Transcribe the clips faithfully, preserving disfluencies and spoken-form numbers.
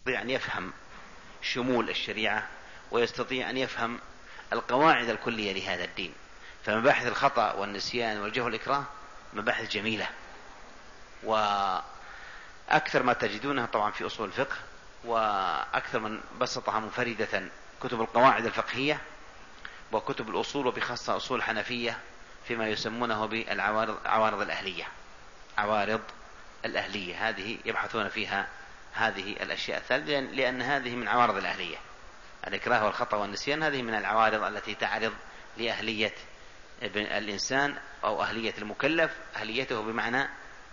يستطيع أن يفهم شمول الشريعة ويستطيع أن يفهم القواعد الكلية لهذا الدين. فمباحث الخطأ والنسيان والجهل والإكراه مباحث جميلة، وأكثر ما تجدونها طبعا في أصول الفقه، وأكثر من بسطها منفردة كتب القواعد الفقهية وكتب الأصول، وبخاصة أصول الحنفية فيما يسمونه بالعوارض عوارض الأهلية. عوارض الأهلية هذه يبحثون فيها هذه الأشياء الثلاثة، لأن هذه من عوارض الأهلية. الإكراه والخطأ والنسيان هذه من العوارض التي تعرض لأهلية الإنسان أو أهلية المكلف، أهليته بمعنى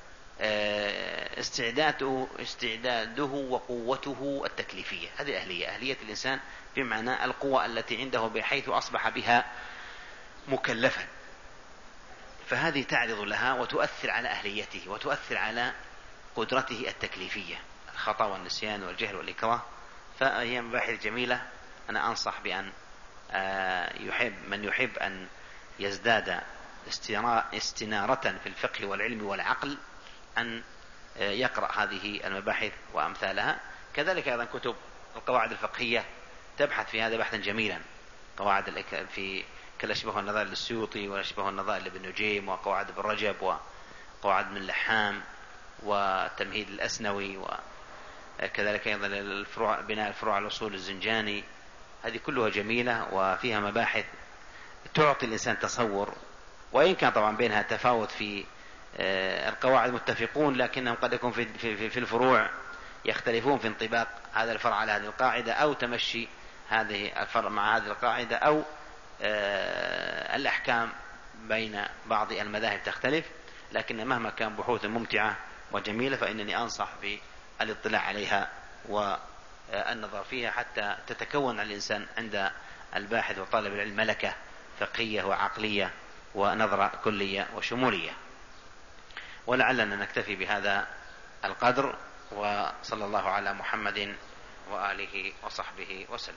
استعداده استعداده وقوته التكليفية. هذه أهلية أهلية الإنسان بمعنى القوة التي عنده بحيث أصبح بها مكلفا، فهذه تعرض لها وتؤثر على أهليته وتؤثر على قدرته التكليفية. الخطأ والنسيان والجهل والإكراه فهي مباحث جميلة. أنا أنصح بأن يحب من يحب أن يزداد استنارة في الفقه والعلم والعقل أن يقرأ هذه المباحث وأمثالها. كذلك أيضا كتب القواعد الفقهية تبحث في هذا بحثا جميلا. قواعد في كالأشبه والنظائر للسيوطي، والأشبه والنظائر لابن نجيم، وقواعد ابن رجب، وقواعد من اللحام، وتمهيد الأسنوي، وكذلك أيضا الفروع بناء الفروع على الأصول الزنجاني. هذه كلها جميلة وفيها مباحث تعطي الإنسان تصور، وإن كان طبعا بينها تفاوت في القواعد متفقون، لكنهم قد يكون في, في, في الفروع يختلفون في انطباق هذا الفرع على هذه القاعدة، أو تمشي هذه الفرع مع هذه القاعدة، أو الأحكام بين بعض المذاهب تختلف. لكن مهما كان بحوث ممتعة وجميلة فإنني أنصح بالاطلاع عليها والنظر فيها حتى تتكون الإنسان عند الباحث وطالب العلم ملكة فقهية وعقلية ونظرة كلية وشمولية. ولعلنا نكتفي بهذا القدر، وصلى الله على محمد وآله وصحبه وسلم.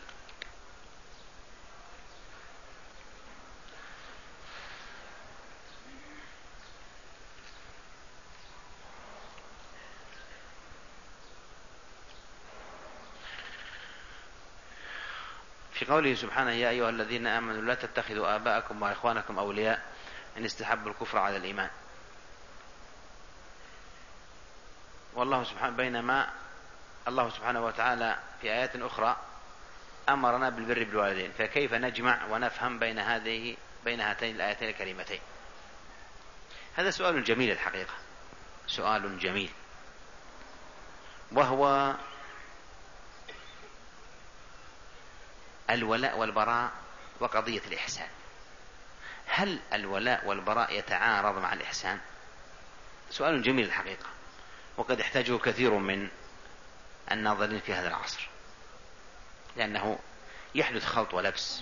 في قوله سبحانه: يا أيها الذين آمنوا لا تتخذوا آباءكم وإخوانكم أولياء إن استحبوا الكفر على الإيمان. والله سبحانه بينما الله سبحانه وتعالى في آيات أخرى أمرنا بالبر بالوالدين، فكيف نجمع ونفهم بين هذه بين هاتين الآيتين الكريمتين؟ هذا سؤال جميل الحقيقة، سؤال جميل، وهو الولاء والبراء وقضية الإحسان. هل الولاء والبراء يتعارض مع الإحسان؟ سؤال جميل الحقيقة، وقد يحتاجه كثير من الناظرين في هذا العصر، لأنه يحدث خلط ولبس.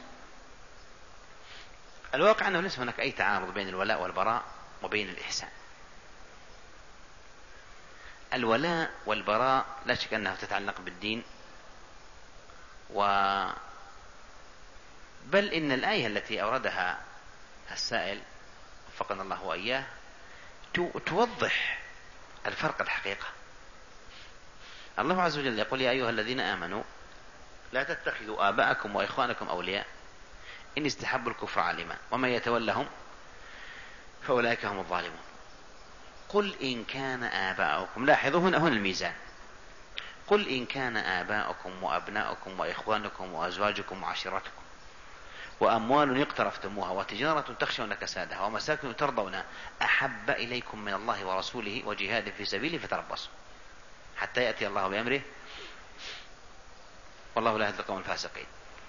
الواقع أنه ليس هناك أي تعارض بين الولاء والبراء وبين الإحسان. الولاء والبراء لا شك أنها تتعلق بالدين، و بل إن الآية التي أوردها السائل وفقنا الله وإياه توضح الفرق الحقيقة. الله عز وجل يقول: يا أيها الذين آمنوا لا تتخذوا آباءكم وإخوانكم أولياء إن استحبوا الكفر على الإيمان ومن يتولهم فأولئك هم الظالمون. قل إن كان آباؤكم، لاحظوا هنا هنا الميزان، قل إن كان آباؤكم وأبناؤكم وإخوانكم وأزواجكم وعشيرتكم وأموال اقترفتموها وتجارة تخشون كسادها ومساكن ترضون أحب إليكم من الله ورسوله وجهاد في سبيله فتربصوا حتى يأتي الله بأمره والله لا يهدي القوم الفاسقين.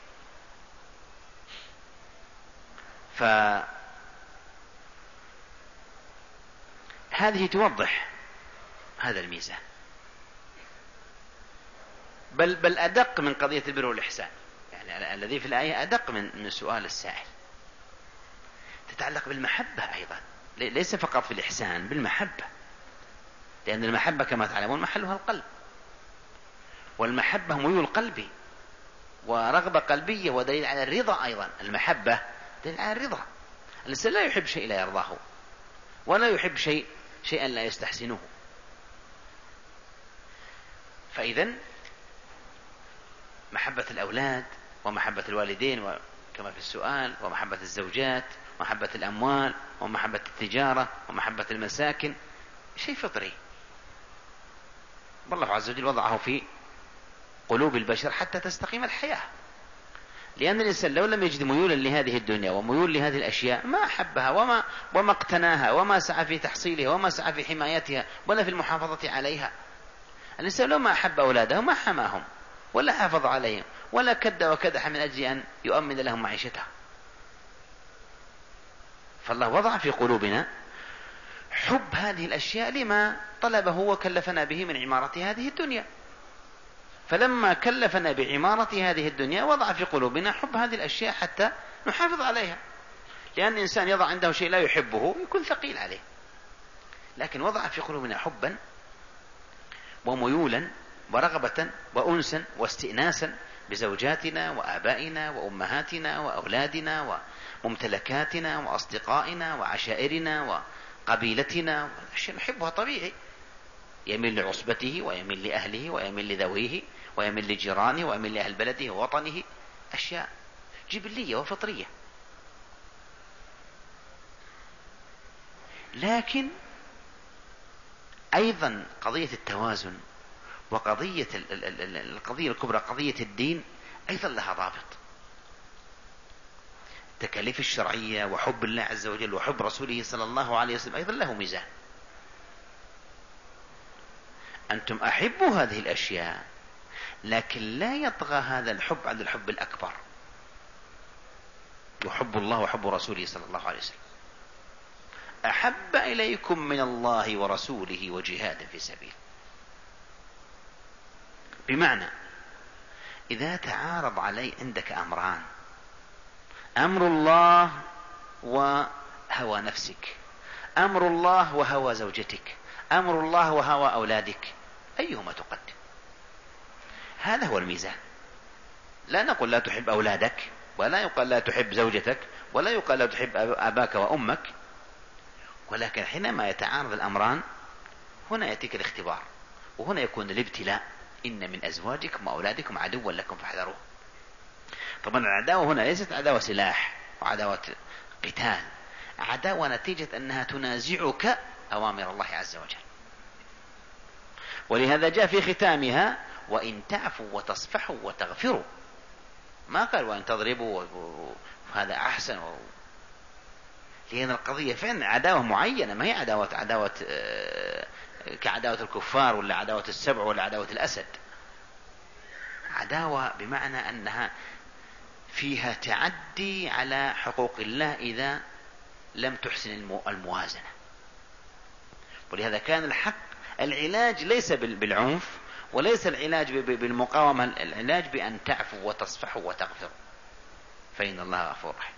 فهذه توضح هذا الميزان، بل بل أدق من قضية البر والإحسان. يعني الذي في الآية أدق من من سؤال السائل، تتعلق بالمحبة أيضا، ليس فقط في الإحسان، بالمحبة، لأن المحبة كما تعلمون محلها القلب، والمحبة ميول قلبي ورغبة قلبية ودليل على الرضا أيضا. المحبة دليل على الرضا، الإنسان لا يحب شيء لا يرضاه، ولا يحب شيء شيئا لا يستحسنه. فإذن محبة الأولاد ومحبة الوالدين كما في السؤال، ومحبة الزوجات، ومحبة الأموال، ومحبة التجارة، ومحبة المساكن، شيء فطري والله عز وجل وضعه في قلوب البشر حتى تستقيم الحياة. لأن الإنسان لو لم يجد ميولا لهذه الدنيا وميول لهذه الأشياء ما أحبها وما, وما اقتناها وما سعى في تحصيلها وما سعى في حمايتها ولا في المحافظة عليها. الإنسان لو ما أحب أولاده ما حماهم ولا حافظ عليهم ولا كد وكدح من أجل أن يؤمن لهم معيشتها. فالله وضع في قلوبنا حب هذه الأشياء لما طلبه وكلفنا به من عمارة هذه الدنيا. فلما كلفنا بعمارة هذه الدنيا وضع في قلوبنا حب هذه الأشياء حتى نحافظ عليها. لأن الإنسان يضع عنده شيء لا يحبه يكون ثقيل عليه، لكن وضع في قلوبنا حبا وميولا ورغبة وأنسا واستئناسا بزوجاتنا وآبائنا وأمهاتنا وأولادنا وممتلكاتنا وأصدقائنا وعشائرنا وقبيلتنا، أشياء نحبها طبيعي، يميل لعصبته ويميل لأهله ويميل لذويه ويميل لجيرانه ويميل لأهل بلده ووطنه، أشياء جبلية وفطرية. لكن أيضا قضية التوازن وقضية القضية الكبرى قضية الدين أيضا لها ضابط. التكاليف الشرعية وحب الله عز وجل وحب رسوله صلى الله عليه وسلم أيضا له ميزان. أنتم أحبوا هذه الأشياء، لكن لا يطغى هذا الحب على الحب الأكبر، يحب الله وحب رسوله صلى الله عليه وسلم. أحب إليكم من الله ورسوله وجهاد في سبيل. بمعنى إذا تعارض علي عندك أمران، أمر الله وهوى نفسك، أمر الله وهوى زوجتك، أمر الله وهوى أولادك، أيهما تقدم؟ هذا هو الميزان. لا نقول لا تحب أولادك، ولا يقال لا تحب زوجتك، ولا يقال لا تحب أباك وأمك، ولكن حينما يتعارض الأمران هنا يأتيك الاختبار، وهنا يكون الابتلاء. إن من أزواجكم وأولادكم عدوا لكم فاحذروه. طبعا العداوة هنا ليست عداوة سلاح وعداوة قتال، عداوة نتيجة أنها تنازعك أوامر الله عز وجل. ولهذا جاء في ختامها وإن تعفوا وتصفحوا وتغفروا، ما قال وإن تضربوا وهذا أحسن و... لأن القضية فعلا عداوة معينة، ما هي عداوة عداوة كعداوة الكفار ولا عداوة السبع ولا عداوة الأسد. عداوة بمعنى أنها فيها تعدي على حقوق الله إذا لم تحسن الموازنة. ولهذا كان الحق العلاج ليس بالعنف، وليس العلاج بالمقاومة، العلاج بأن تعفوا وتصفحوا وتغفروا، فإن الله غفور رحيم.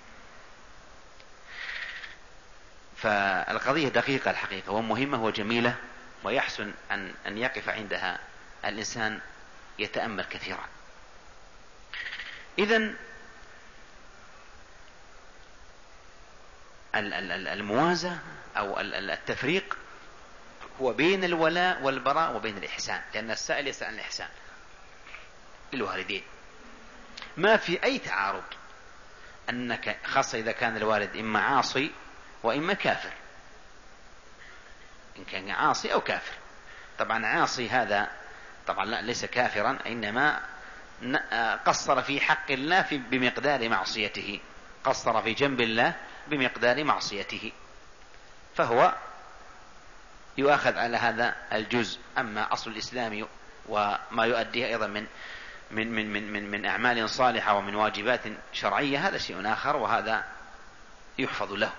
فالقضية دقيقة الحقيقة ومهمة وجميلة، ويحسن أن أن يقف عندها الإنسان يتأمل كثيرا. إذن الموازة أو التفريق هو بين الولاء والبراء وبين الإحسان، لأن السائل يسأل عن الإحسان للوالدين. ما في أي تعارض أنك خاصة إذا كان الوالد إما عاصي وإما كافر، إن كان عاصي أو كافر. طبعا عاصي هذا طبعا لا ليس كافرا، إنما قصر في حق الله في بمقدار معصيته، قصر في جنب الله بمقدار معصيته، فهو يؤخذ على هذا الجزء. أما أصل الإسلام وما يؤديه أيضا من من من من من, من أعمال صالحة ومن واجبات شرعية هذا شيء آخر، وهذا يحفظ له.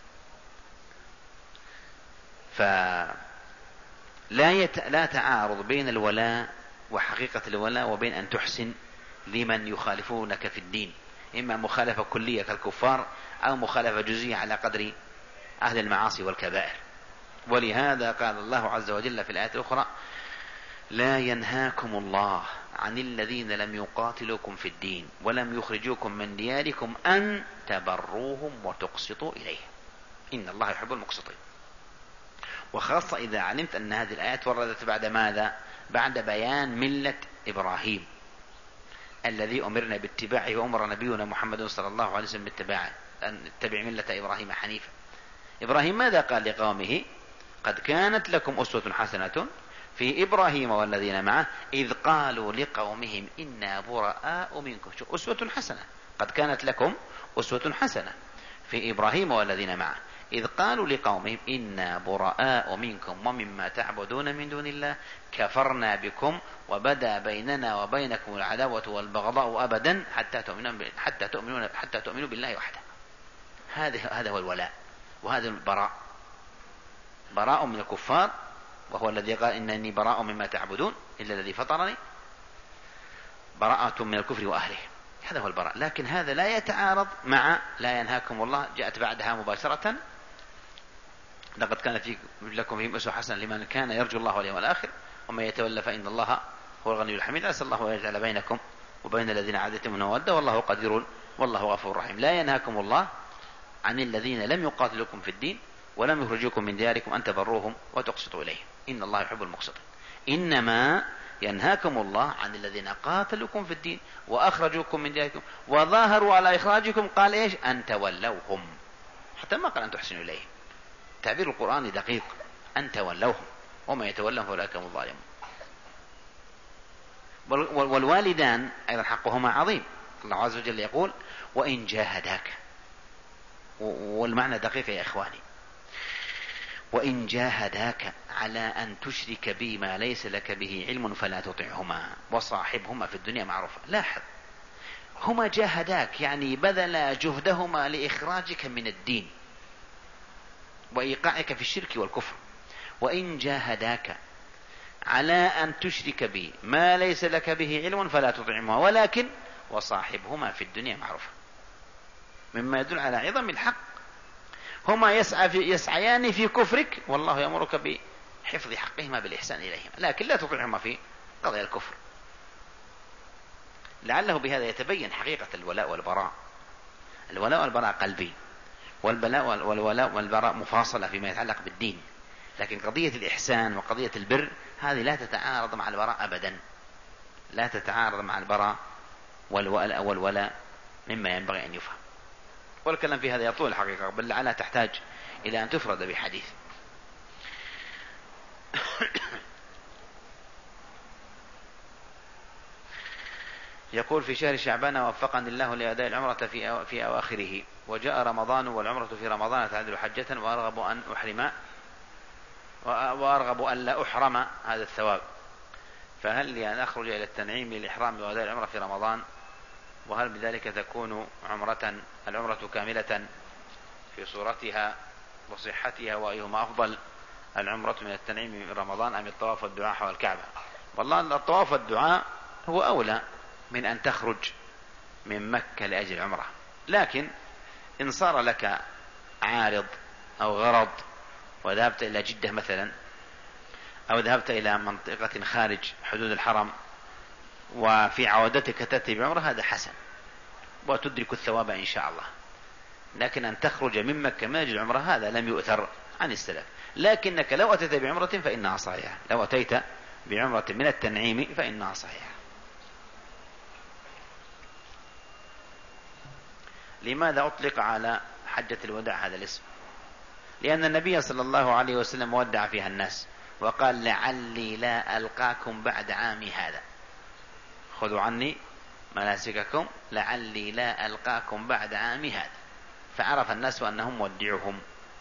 فلا يت... لا تعارض بين الولاء وحقيقة الولاء وبين أن تحسن لمن يخالفونك في الدين، إما مخالفة كلية كالكفار أو مخالفة جزئية على قدر أهل المعاصي والكبائر. ولهذا قال الله عز وجل في الآية الأخرى لا ينهاكم الله عن الذين لم يقاتلوكم في الدين ولم يخرجوكم من دياركم أن تبروهم وتقسطوا إليهم إن الله يحب المقسطين. وخاصة إذا علمت أن هذه الآيات وردت بعد ماذا؟ بعد بيان ملة إبراهيم، الذي أمرنا باتباعه وأمر نبينا محمد صلى الله عليه وسلم باتباعه، أن نتبع ملة إبراهيم حنيفا. إبراهيم ماذا قال لقومه؟ قد كانت لكم أسوة حسنة في إبراهيم والذين معه إذ قالوا لقومهم إنا براء منكم. شوف، أسوة حسنة، قد كانت لكم أسوة حسنة في إبراهيم والذين معه إذ قالوا لقومهم إنا براء منكم ومما تعبدون من دون الله كفرنا بكم وبدا بيننا وبينكم العداوة والبغضاء أبدا حتى تؤمنون حتى تؤمنون حتى تؤمنوا بالله وحده. هذا هذا هو الولاء، وهذا البراء، براء من الكفار، وهو الذي قال إنني براء مما تعبدون إلا الذي فطرني، براءة من الكفر وأهله، هذا هو البراء. لكن هذا لا يتعارض مع لا ينهاكم الله، جاءت بعدها مباشرة لقد كان في لكم فيهم أسوة حسنة لمن كان يرجو الله واليوم الآخر ومن يتولى فإن الله هو الغني الحميد. أسأل الله أن يجعل بينكم وبين الذين عادتم من مودة والله قدير والله غفور رحيم. لا ينهاكم الله عن الذين لم يقاتلوكم في الدين ولم يخرجوكم من دياركم أن تبروهم وتقسطوا إليهم إن الله يحب المقسطين. إنما ينهاكم الله عن الذين قاتلوكم في الدين وأخرجوكم من دياركم وظاهروا على إخراجكم، قال إيش؟ أن تولوهم، حتى ما قال أن تحسنوا إليهم. تعبير القرآن دقيق، أن تولوهم وما يتولهم فأولئك هم الظالمون. والوالدان أيضا حقهما عظيم. الله عز وجل يقول وإن جاهداك، والمعنى دقيق يا إخواني، وإن جاهداك على أن تشرك بي ما ليس لك به علم فلا تطعهما وصاحبهما في الدنيا معروفا. لاحظ، هما جاهداك يعني بذل جهدهما لإخراجك من الدين وإيقاعك في الشرك والكفر. وإن جاهداك على أن تشرك بي ما ليس لك به علم فلا تطعهما ولكن وصاحبهما في الدنيا معروفا، مما يدل على عظم الحق. هما يسعى في يسعيان في كفرك والله يأمرك بحفظ حقهما بالإحسان إليهما، لكن لا تطعهما في قضايا الكفر. لعله بهذا يتبين حقيقة الولاء والبراء. الولاء والبراء قلبي، والبلاء والولاء والبراء مفاصلة فيما يتعلق بالدين. لكن قضية الإحسان وقضية البر هذه لا تتعارض مع البراء أبدا، لا تتعارض مع البراء والولاء والولاء، مما ينبغي أن يفهم. والكلام في هذا يطول الحقيقة، بل لعلها تحتاج إلى أن تفرد بحديث. يقول في شهر شعبان وفقني الله لأداء العمرة في في أواخره، وجاء رمضان والعمرة في رمضان تعدل حجة، وأرغب أن أحرم وأرغب أن لا أحرم هذا الثواب، فهل لي أن أخرج إلى التنعيم للإحرام وأداء العمرة في رمضان؟ وهل بذلك تكون عمرة العمرة كاملة في صورتها وصحتها، وأيهما أفضل العمرة من التنعيم من رمضان أم الطواف والدعاء حول الكعبة؟ والله الطواف والدعاء هو أولى من أن تخرج من مكة لأجل العمرة، لكن إن صار لك عارض أو غرض وذهبت إلى جدة مثلا أو ذهبت إلى منطقة خارج حدود الحرم وفي عودتك تأتي بعمرة، هذا حسن وتدرك الثواب إن شاء الله. لكن أن تخرج من مكة من أجل العمرة هذا لم يؤثر عن السلف. لكنك لو أتيت بعمرة فإنها صحيحة، لو أتيت بعمرة من التنعيم فإنها صحيحة. لماذا أطلق على حجة الوداع هذا الاسم؟ لأن النبي صلى الله عليه وسلم ودع فيها الناس وقال لعلي لا ألقاكم بعد عامي هذا، خذوا عني مناسككم لعلي لا ألقاكم بعد عامي هذا، فعرف الناس أنهم ودعوهم.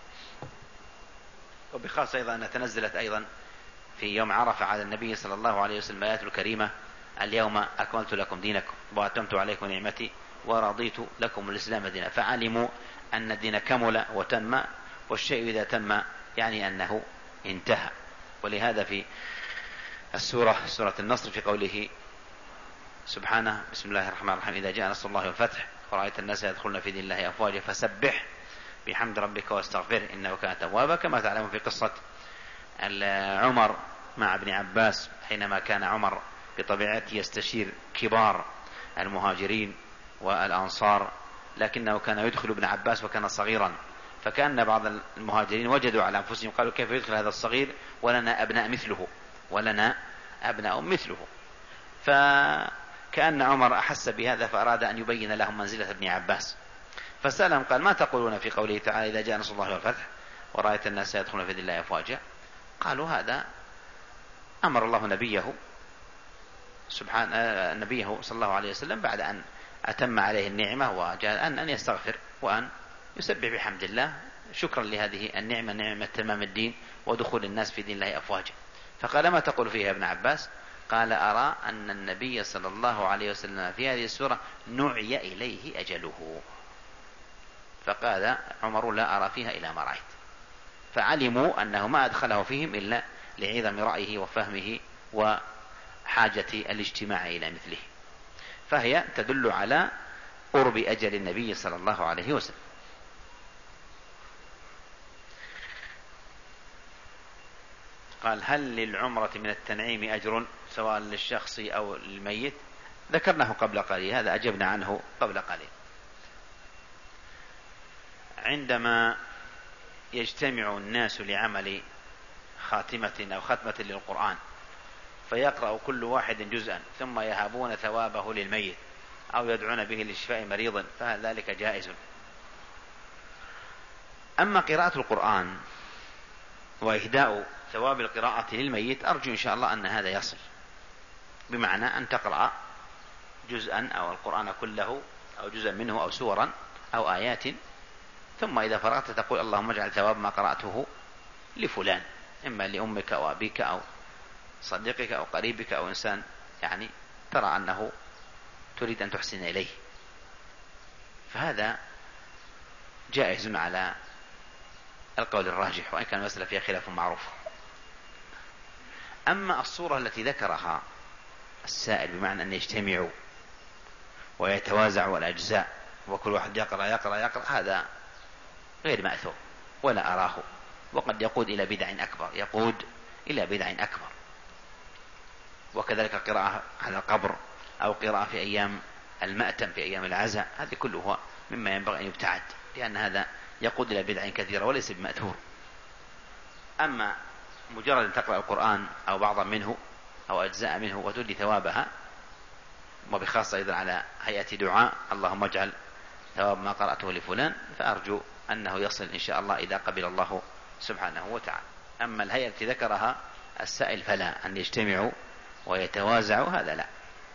وبخاصة أيضا أن تنزلت أيضا في يوم عرفة على النبي صلى الله عليه وسلم آيات الكريمة اليوم أكملت لكم دينكم وأتممت عليكم نعمتي ورضيت لكم الإسلام دينا، فعلموا أن الدين كمل وتم، والشيء إذا تم يعني أنه انتهى. ولهذا في السورة سورة النصر في قوله سبحانه بسم الله الرحمن الرحيم إذا جاء نصر الله والفتح ورأيت الناس يدخلون في دين الله أفواجا فسبح بحمد ربك واستغفره إنه كان توابا. كما تعلمون في قصة عمر مع ابن عباس حينما كان عمر بطبيعته يستشير كبار المهاجرين والأنصار، لكنه كان يدخل ابن عباس وكان صغيرا، فكان بعض المهاجرين وجدوا على أنفسهم قالوا كيف يدخل هذا الصغير ولنا أبناء مثله ولنا أبناء مثله. كأن عمر أحس بهذا فأراد أن يبين لهم منزلة ابن عباس، فسألهم قال: ما تقولون في قوله تعالى: إذا جاء نصر الله والفتح ورأيت الناس يدخلون في دين الله أفواجا؟ قالوا: هذا أمر الله نبيه سبحان نبيه صلى الله عليه وسلم بعد أن أتم عليه النعمة وجاء أن أن يستغفر وأن يسبح بحمد الله شكرا لهذه النعمة، نعمة تمام الدين ودخول الناس في دين الله أفواجا. فقال: ما تقول فيها يا ابن عباس؟ قال: أرى أن النبي صلى الله عليه وسلم في هذه السورة نعي إليه أجله. فقال عمر: لا أرى فيها إلى ما رأيت. فعلموا أنه ما أدخله فيهم إلا لعظم رأيه وفهمه وحاجة الاجتماع إلى مثله، فهي تدل على قرب أجل النبي صلى الله عليه وسلم. قال: هل للعمرة من التنعيم أجر سواء للشخص أو للميت؟ ذكرناه قبل قليل، هذا أجبنا عنه قبل قليل. عندما يجتمع الناس لعمل خاتمة أو ختمة للقرآن فيقرأ كل واحد جزءا ثم يهابون ثوابه للميت أو يدعون به لشفاء مريض فهل ذلك جائز؟ أما قراءة القرآن وإهداء ثواب القراءة للميت أرجو إن شاء الله أن هذا يصل، بمعنى أن تقرأ جزءا أو القرآن كله أو جزءا منه أو سورا أو آيات، ثم إذا فرغت تقول: اللهم اجعل ثواب ما قرأته لفلان، إما لأمك أو أبيك أو صديقك أو قريبك أو إنسان يعني ترى أنه تريد أن تحسن إليه، فهذا جائز على القول الراجح، وإن كان المسألة فيها خلاف معروف. أما الصورة التي ذكرها السائل بمعنى أن يجتمعوا ويتوازعوا الأجزاء وكل واحد يقرأ يقرأ يقرأ هذا غير مأثور ولا أراه، وقد يقود إلى بدع أكبر يقود إلى بدع أكبر. وكذلك قراءة على القبر أو قراءة في أيام المأتم في أيام العزاء، هذه كله مما ينبغي أن يبتعد، لأن هذا يقود إلى بدع كثيرة وليس بمأثور. أما مجرد أن تقرأ القرآن أو بعضا منه أو أجزاء منه وتدي ثوابها، وبخاصة أيضا على هيئة دعاء: اللهم اجعل ثواب ما قرأته لفلان، فأرجو أنه يصل إن شاء الله إذا قبل الله سبحانه وتعالى. أما الهيئة التي ذكرها السائل فلا، أن يجتمعوا ويتوازعوا هذا لا.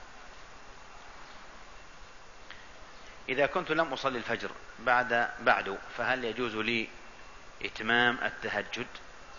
إذا كنت لم أصلي الفجر بعد بعد فهل يجوز لي إتمام التهجد؟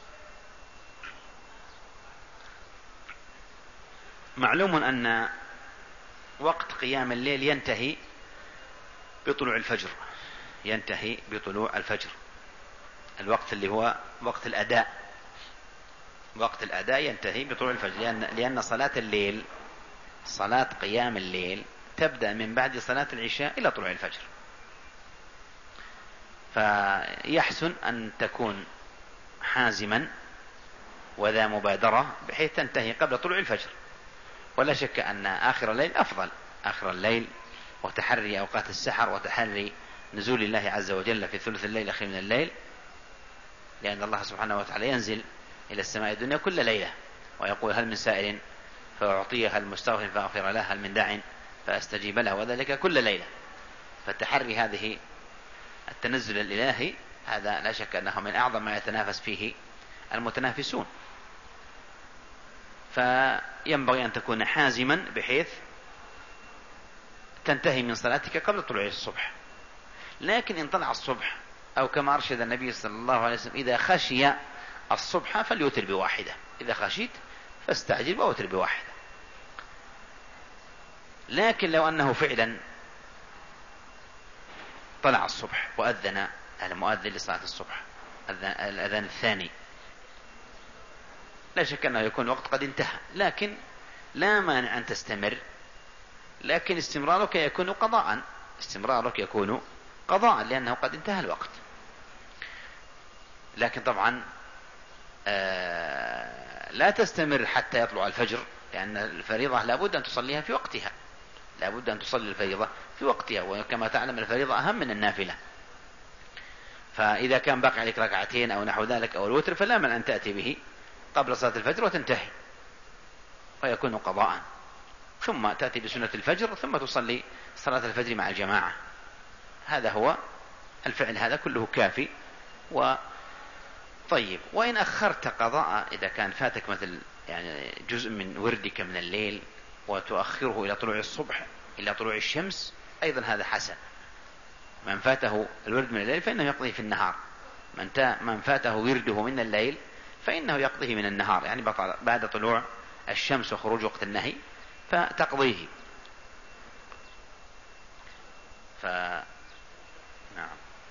معلوم أن وقت قيام الليل ينتهي بطلوع الفجر، ينتهي بطلوع الفجر، الوقت اللي هو وقت الأداء، وقت الأداء ينتهي بطلوع الفجر، لأن, لأن صلاة الليل صلاة قيام الليل تبدأ من بعد صلاة العشاء إلى طلوع الفجر، فيحسن أن تكون حازما وذا مبادرة بحيث تنتهي قبل طلوع الفجر. ولا شك أن آخر الليل أفضل، آخر الليل وتحري أوقات السحر وتحري نزول الله عز وجل في ثلث الليل الأخير من الليل، لأن الله سبحانه وتعالى ينزل إلى السماء الدنيا كل ليلة ويقول: هل من سائل فأعطيه، هل مستغفر فأغفر له، هل من داع فأستجيب له، وذلك كل ليلة. فالتحري هذه التنزل الإلهي هذا لا شك أنه من أعظم ما يتنافس فيه المتنافسون، فينبغي أن تكون حازما بحيث تنتهي من صلاتك قبل طلوع الصبح. لكن إن طلع الصبح أو كما أرشد النبي صلى الله عليه وسلم: إذا خشي الصبح فليوتر بواحدة، إذا خشيت فاستعجل وأوتر بواحدة. لكن لو أنه فعلا طلع الصبح وأذن المؤذن لصلاة الصبح الأذان الثاني، لا شك أنه يكون الوقت قد انتهى، لكن لا مانع أن تستمر، لكن استمرارك يكون قضاء، استمرارك يكون قضاء لأنه قد انتهى الوقت. لكن طبعا آه لا تستمر حتى يطلع الفجر، لأن الفريضة لابد أن تصليها في وقتها، لابد أن تصلي الفريضة في وقتها، وكما تعلم الفريضة أهم من النافلة. فإذا كان باقي عليك ركعتين أو نحو ذلك أو الوتر فلا من أن تأتي به قبل صلاة الفجر وتنتهي ويكون قضاء. ثم تأتي بسنة الفجر ثم تصلي صلاة الفجر مع الجماعة. هذا هو الفعل، هذا كله كافي. و طيب، وإن أخرت قضاء، إذا كان فاتك مثل يعني جزء من وردك من الليل وتؤخره إلى طلوع الصبح إلى طلوع الشمس، أيضا هذا حسن. من فاته الورد من الليل فإنه يقضيه في النهار، من فاته ورده من الليل فإنه يقضيه من النهار، يعني بعد طلوع الشمس وخروج وقت النهي فتقضيه. ف نعم.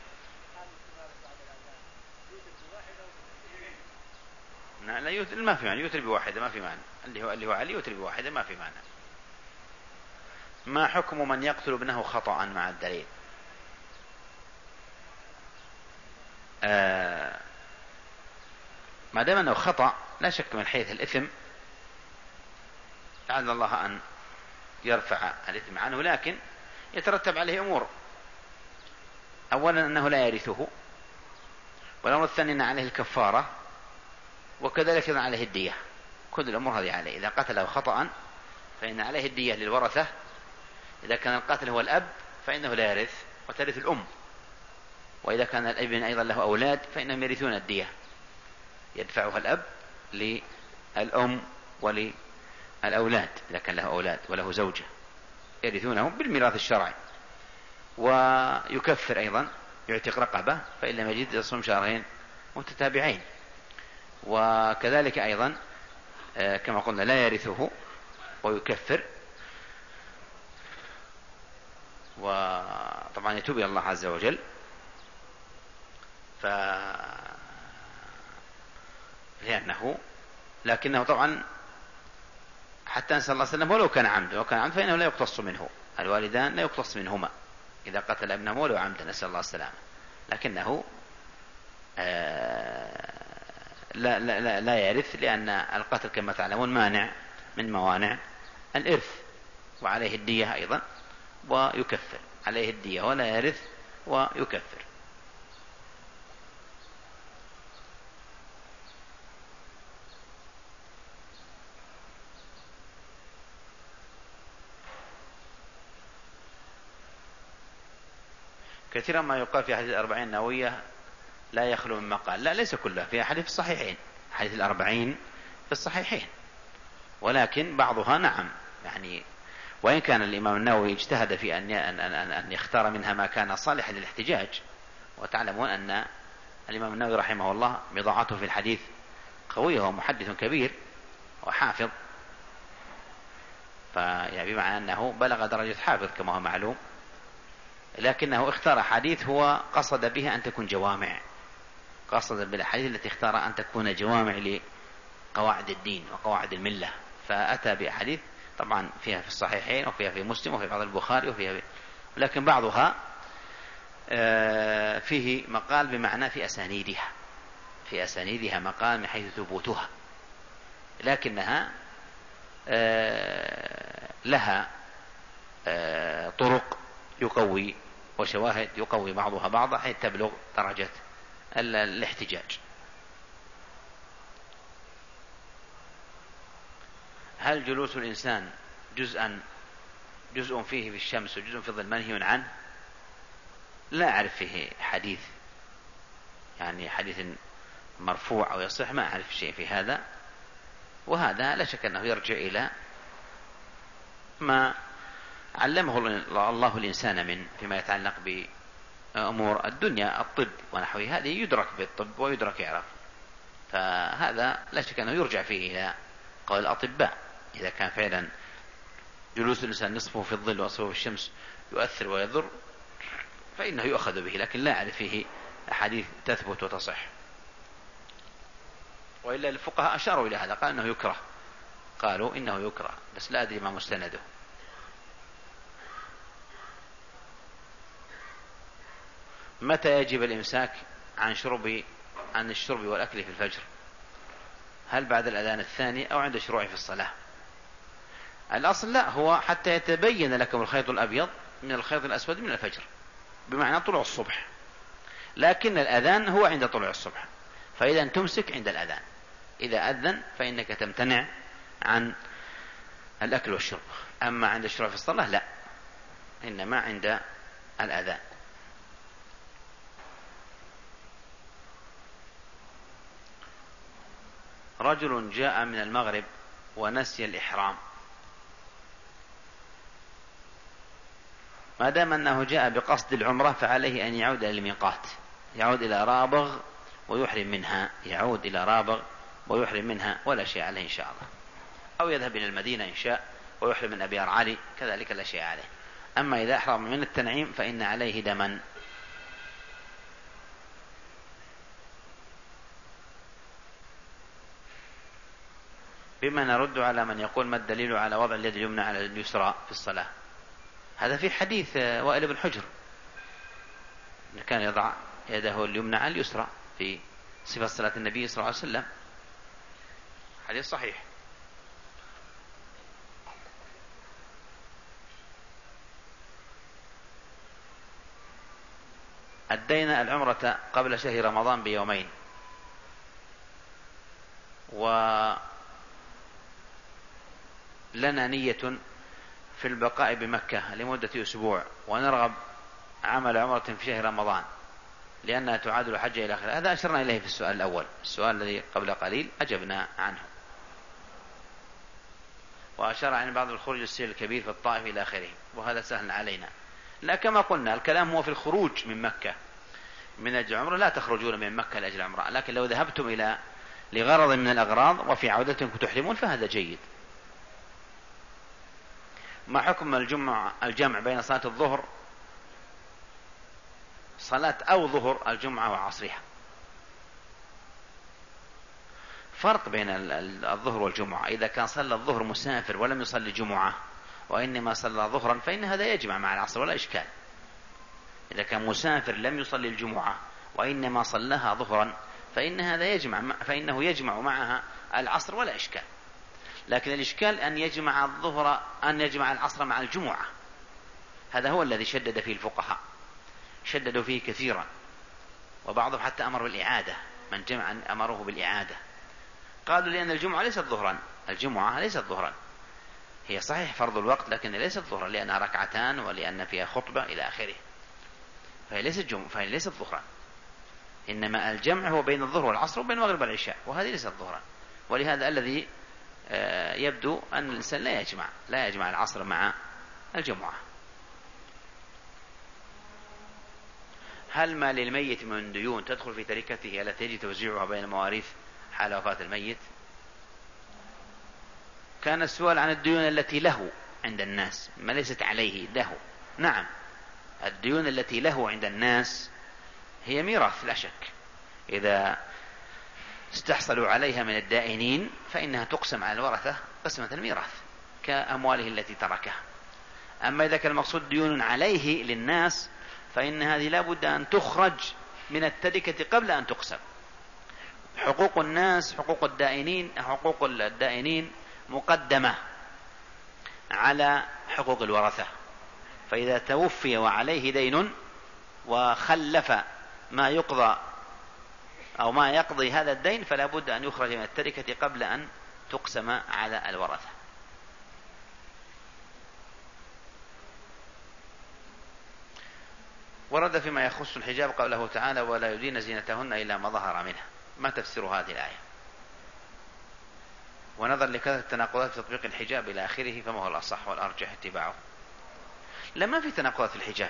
لا يوتر ما في معنى، يوتر بواحدة ما في معنى، اللي هو اللي هو علي يوتر بواحدة ما في معنى. ما حكم من يقتل ابنه خطأ مع الدليل؟ آه ما دام انه خطأ لا شك من حيث الإثم لعل الله أن يرفع الإثم عنه، لكن يترتب عليه أمور. أولا أنه لا يرثه، والأمر الثاني أن عليه الكفارة، وكذلك أيضا عليه الدية. كل الأمور هذه عليه. إذا قتله خطأ فإن عليه الدية للورثة. إذا كان القاتل هو الأب فإنه لا يرث وترث الأم. وإذا كان الابن أيضا له أولاد فإنهم يرثون الدية، يدفعها الأب للأم وللأولاد. إذا كان له أولاد وله زوجة يرثونهم بالميراث الشرعي. ويكفر أيضا، يعتق رقبة، فإن لم يجد يصوم شهرين متتابعين. وكذلك أيضا كما قلنا لا يرثه ويكفر. وطبعا يتوب إلى الله عز وجل. ف لأنه لكنه طبعا حتى نسأل الله سلم ولو كان عمدا، وكان عمدا فإنه لا يقتص منه، الوالدان لا يقتص منهما إذا قتل ابنه ولو عمدا، نسأل الله السلامة. لكنه آه لا, لا, لا, لا يرث، لأن القتل كما تعلمون مانع من موانع الإرث، وعليه الدية أيضا ويكفر. عليه الدية ولا يرث ويكفر. كثيرا ما يقال في حديث الأربعين النووية لا يخلو من مقال. لا، ليس كلها، في حديث الصحيحين، حديث الأربعين في الصحيحين، ولكن بعضها نعم يعني. وإن كان الإمام النووي اجتهد في أن أن أن أن يختار منها ما كان صالحا للاحتجاج. وتعلمون أن الإمام النووي رحمه الله بضاعته في الحديث قوية، ومحدث كبير وحافظ، فيعني بمعنى أنه بلغ درجة حافظ كما هو معلوم، لكنه اختار حديث هو قصد بها أن تكون جوامع، قصد بالحديث التي اختار أن تكون جوامع لقواعد الدين وقواعد الملة، فأتى بأحاديث طبعا فيها في الصحيحين وفيها في مسلم وفي بعض البخاري وفيها في... لكن بعضها فيه مقال بمعنى في أسانيدها، في أسانيدها مقال من حيث ثبوتها، لكنها لها طرق يقوي وشواهد يقوي بعضها بعضا حيث تبلغ درجة الاحتجاج. هل جلوس الإنسان جزءا جزء فيه في الشمس وجزء في الظل منهي عنه؟ لا أعرف فيه حديث يعني حديث مرفوع أو يصح، ما أعرف شيء في هذا. وهذا لا شك أنه يرجع إلى ما علمه الله الإنسان من فيما يتعلق بأمور الدنيا، الطب ونحوه، هذه يدرك بالطب ويدرك يعرف. فهذا لا شك أنه يرجع فيه إلى قول الأطباء. إذا كان فعلا جلوس الإنسان نصفه في الظل ونصفه في الشمس يؤثر ويضر فإنه يؤخذ به، لكن لا أعرف فيه أحاديث تثبت وتصح. وإلا الفقهاء أشاروا إلى هذا، قال إنه يكره، قالوا إنه يكره، بس لا أدري ما مستنده. متى يجب الإمساك عن شرب عن الشرب والأكل في الفجر؟ هل بعد الأذان الثاني أو عند شروعه في الصلاة؟ الأصل لا، هو حتى يتبين لكم الخيط الأبيض من الخيط الأسود من الفجر، بمعنى طلوع الصبح. لكن الأذان هو عند طلوع الصبح، فإذا تمسك عند الأذان. إذا أذن فإنك تمتنع عن الأكل والشرب. أما عند الشروع في الصلاة لا، إنما عند الأذان. رجل جاء من المغرب ونسي الإحرام، ما دام أنه جاء بقصد العمرة فعليه أن يعود إلى الميقات، يعود إلى رابغ ويحرم منها، يعود إلى رابغ ويحرم منها ولا شيء عليه إن شاء الله، أو يذهب إلى المدينة إن شاء ويحرم من أبيار علي كذلك لا شيء عليه. أما إذا أحرم من التنعيم فإن عليه دما. بما نرد على من يقول ما الدليل على وضع اليد اليمنى على اليسرى في الصلاة؟ هذا في حديث وائل بن حجر كان يضع يده اليمنى على اليسرى في صفة صلاة النبي صلى الله عليه وسلم، حديث صحيح. أدينا العمرة قبل شهر رمضان بيومين، ولنا نية في البقاء بمكة لمدة أسبوع، ونرغب عمل عمرة في شهر رمضان لأنها تعادل حجة إلى آخره. هذا أشرنا إليه في السؤال الأول، السؤال الذي قبل قليل أجبنا عنه، وأشار عن بعض الخروج السير الكبير في الطائف إلى آخره، وهذا سهل علينا. لا كما قلنا الكلام هو في الخروج من مكة من أجل العمرة، لا تخرجون من مكة لأجل العمرة، لكن لو ذهبتم إلى لغرض من الأغراض وفي عودتكم تحرمون فهذا جيد. ما حكم الجمع الجمع بين صلاة الظهر صلاة أو ظهر الجمعة وعصرها؟ فرق بين الظهر والجمعة. إذا كان صلى الظهر مسافر ولم يصلي جمعة وإنما صلى ظهرا فإن هذا يجمع مع العصر ولا إشكال. إذا كان مسافر لم يصلي الجمعة وإنما صلىها ظهرا فإن هذا يجمع فإنه يجمع معها العصر ولا إشكال. لكن الإشكال أن يجمع الظهر أن يجمع العصر مع الجمعة، هذا هو الذي شدد فيه الفقهاء، شددوا فيه كثيرا، وبعضهم حتى أمر بالإعادة، من جمع أمره بالإعادة. قالوا لأن الجمعة ليست ظهرا، الجمعة ليست ظهرا، هي صحيح فرض الوقت لكن ليست ظهرا لأنها ركعتان ولأن فيها خطبة إلى آخره، فهي ليست جمعة، فهي ليست ظهرا. إنما الجمع هو بين الظهر والعصر وبين المغرب والعشاء، وهذه ليست ظهرا. ولهذا الذي يبدو أن الإنسان لا يجمع لا يجمع العصر مع الجمعة. هل ما للميت من ديون تدخل في تركته التي يجب توزيعها بين المواريث حال وفاة الميت؟ كان السؤال عن الديون التي له عند الناس، ما ليست عليه، له. نعم، الديون التي له عند الناس هي ميراث لا شك، إذا استحصلوا عليها من الدائنين فإنها تقسم على الورثة قسمة الميراث كأمواله التي تركها. أما إذا كان المقصود ديون عليه للناس فإن هذه لا بد أن تخرج من التركة قبل أن تقسم. حقوق الناس حقوق الدائنين حقوق الدائنين مقدمة على حقوق الورثة، فإذا توفي وعليه دين وخلف ما يقضى أو ما يقضي هذا الدين فلا بد أن يخرج من التركة قبل أن تقسم على الورثة. ورد فيما يخص الحجاب قوله تعالى ولا يبدين زينتهن إلا ما ظهر منها، ما تفسير هذه الآية؟ ونظر لكثرة التناقضات في تطبيق الحجاب إلى آخره فما هو الأصح والأرجح اتباعه؟ لما في تناقضات في الحجاب.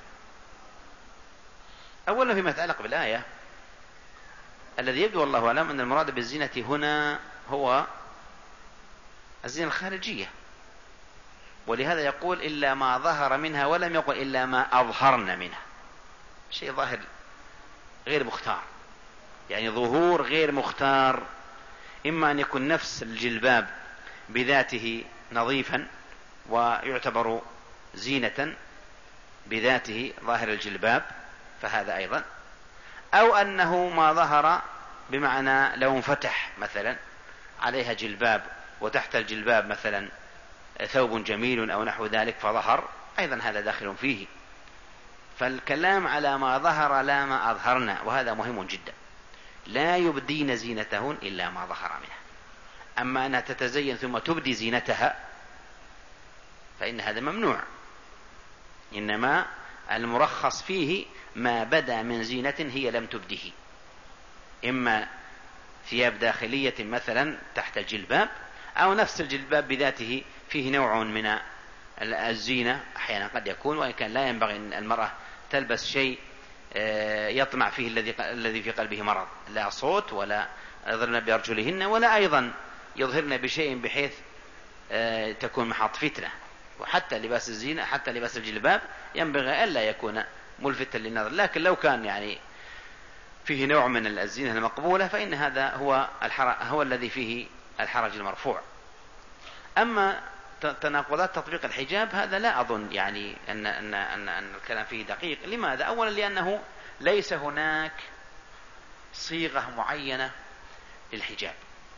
أولا فيما يتعلق بالآية الذي يبدو والله أعلم أن المراد بالزينة هنا هو الزينة الخارجية، ولهذا يقول إلا ما ظهر منها ولم يقل إلا ما أظهرن منها، شيء ظاهر غير مختار، يعني ظهور غير مختار. إما أن يكون نفس الجلباب بذاته نظيفا ويعتبر زينة بذاته ظاهر الجلباب فهذا أيضا، أو أنه ما ظهر بمعنى لو انفتح مثلا عليها جلباب وتحت الجلباب مثلا ثوب جميل أو نحو ذلك فظهر، أيضا هذا داخل فيه. فالكلام على ما ظهر لا ما أظهرنا، وهذا مهم جدا. لا يبدين زينتهن إلا ما ظهر منها. أما أنها تتزين ثم تبدي زينتها فإن هذا ممنوع. إنما المرخص فيه ما بدا من زينة هي لم تبده، إما ثياب داخلية مثلا تحت الجلباب، أو نفس الجلباب بذاته فيه نوع من الزينة أحيانا قد يكون، وإن كان لا ينبغي أن المرأة تلبس شيء يطمع فيه الذي الذي في قلبه مرض، لا صوت ولا يضربن بأرجلهن، ولا أيضا يظهرن بشيء بحيث تكون محط فتنة. وحتى لباس الزينة، حتى لباس الجلباب ينبغي ألا يكون ملفتا للنظر، لكن لو كان يعني فيه نوع من الزينة المقبولة فإن هذا هو هو الذي فيه الحرج المرفوع. أما تناقضات تطبيق الحجاب هذا لا أظن يعني أن, أن, أن, أن الكلام فيه دقيق. لماذا؟ أولا لأنه ليس هناك صيغة معينة للحجاب،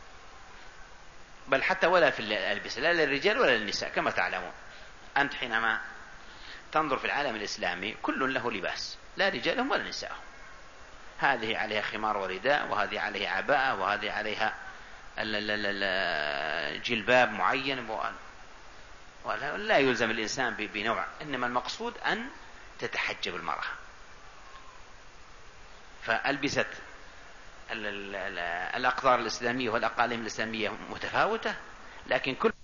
بل حتى ولا في الألبسة، لا للرجال ولا للنساء. كما تعلمون أنت حينما تنظر في العالم الإسلامي كل له لباس، لا رجالهم ولا نسائهم، هذه عليها خمار ورداء، وهذه عليها عباءة، وهذه عليها جلباب معين، ولا يلزم الإنسان بنوع، إنما المقصود أن تتحجب المرأة. فألبست الأقطار الإسلامية والأقاليم الإسلامية متفاوتة، لكن كل